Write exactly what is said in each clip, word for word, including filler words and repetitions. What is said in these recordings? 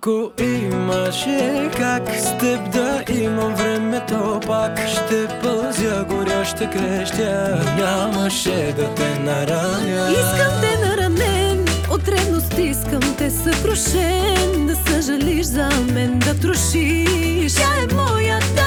Ако имаше как с теб да имам времето пак, ще пълзя, горя, ще крещя, нямаше да те нараня. Искам те наранен, от ревност искам те съкрушен, да съжалиш за мен, да трошиш. Тя е моя, да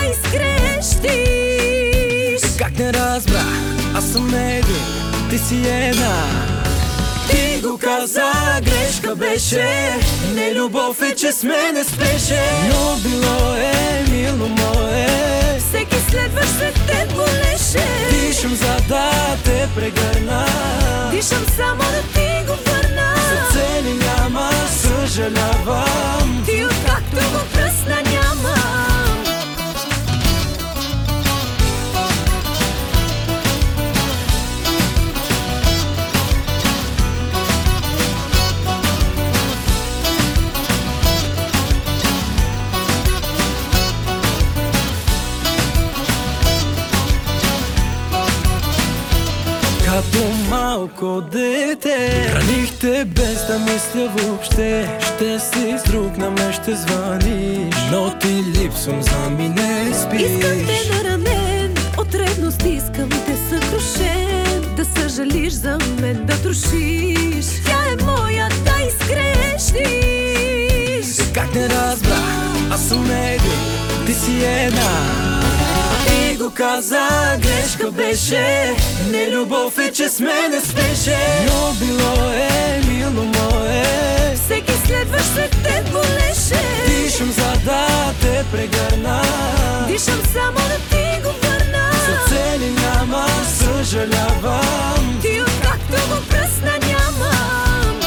изкрещиш. Как не разбрах, аз съм един, ти си една. Ти го каза, грешка беше, не любов е, че с мен не спеше. Но било е, мило мое, всеки следващ след теб болеше. Дишам за да те прегърна, дишам само да ти го върна. За цели няма, съжалявам, ти откакто го пръсна нямам. Като малко дете хранихте без да мисля въобще. Ще си с друг на мен ще звъниш, но ти липсвам, знам и не спиш. Искам те наранен, от ревност искам те съкрушен, да съжалиш за мен, да трошиш. Тя е моя, да изкрещиш. Как не разбрах, аз съм един, ти си една. Ти го каза, грешка беше, не любов е, че с мен не спеше. Но било е, мило мое, всеки следващ след теб болеше. Дишам за да те прегърна, дишам само да ти го върна. За цели няма, съжалявам, ти откакто го пръсна нямам.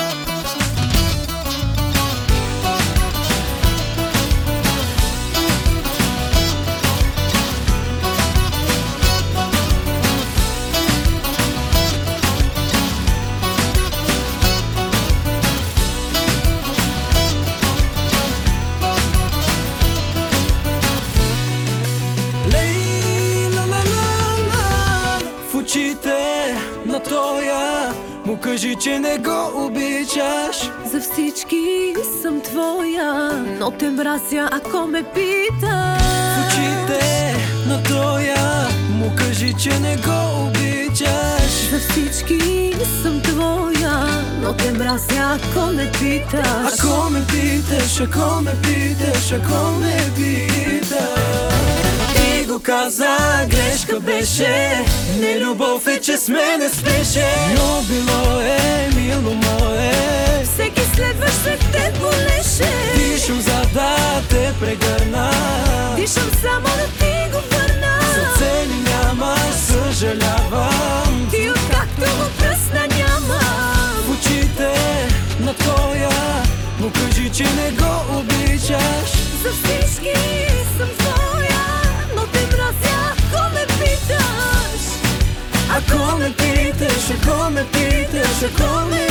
на тоя му кажи, че не го обичаш. За всички съм твоя, но те мразя, ако ме питаш. В очите на тоя му кажи, че не го обичаш. За всички съм твоя, но те мразя, ако ме питаш. Ако ме питаш, ако ме питаш, ако ме питаш. Ти го каза, грешка беше, не любов е, че с мен не спеше. Но било е, мило мое, всеки следващ след теб болеше. Дишам за да те прегърна, дишам само да ти го върна. За цели няма, съжалявам, ти откакто го пръсна нямам. В очите на тоя му кажи, че не го обичаш. За всички съм твоя, но те мразя, ако ме питаш. Ако ме питаш, ако ме питаш, ако ме